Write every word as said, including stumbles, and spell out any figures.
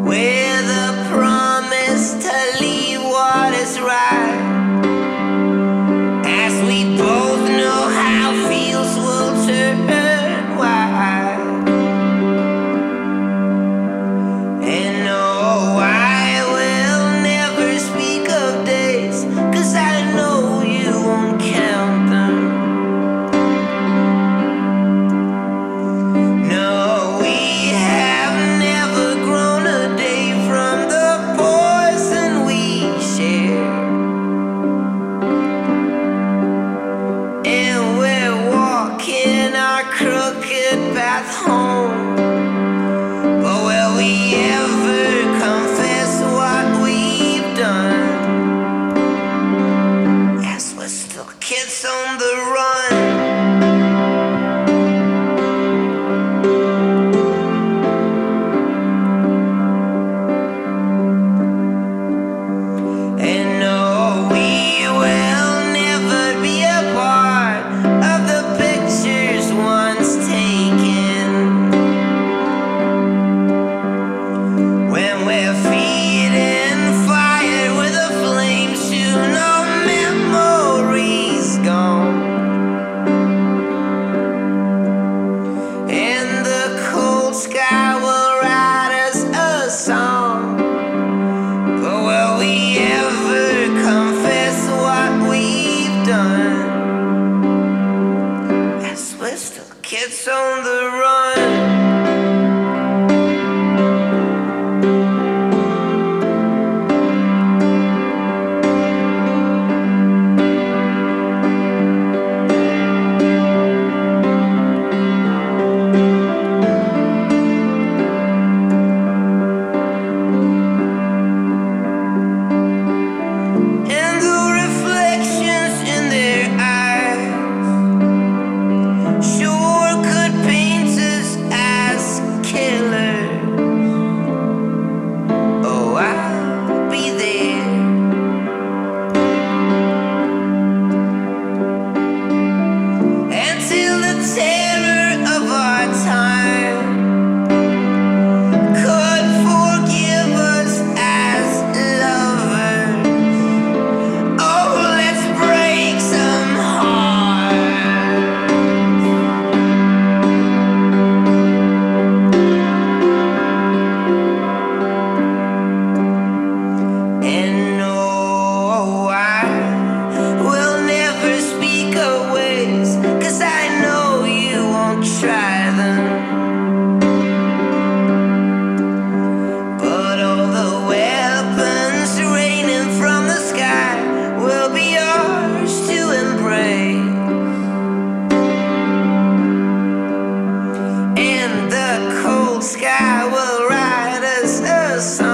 with a promise to leave what is right. As we both know how fields will turn wide. And no, I will never speak of days, 'cause I know you won't count them. No, we have never grown a day from the poison we share. And we're walking our crooked path home. But will we ever confess what we've done? Yes, we're still kids on the run. And no, we will never be a part of the pictures once taken. When we're feeding fire with a flame, soon no memories gone. And the cold sky will write us a song. But will we ever confess what we've done? Yes, we're still kids on the run. And the reflections in their eyes sure could paint us as killers. Oh, I'll be there. Until the terror of our time could forgive us as lovers. Oh, let's break some hearts. And no, I will never speak of ways, 'cause I know you won't try them. But all the weapons raining from the sky will be yours to embrace. And the cold sky will write us a song.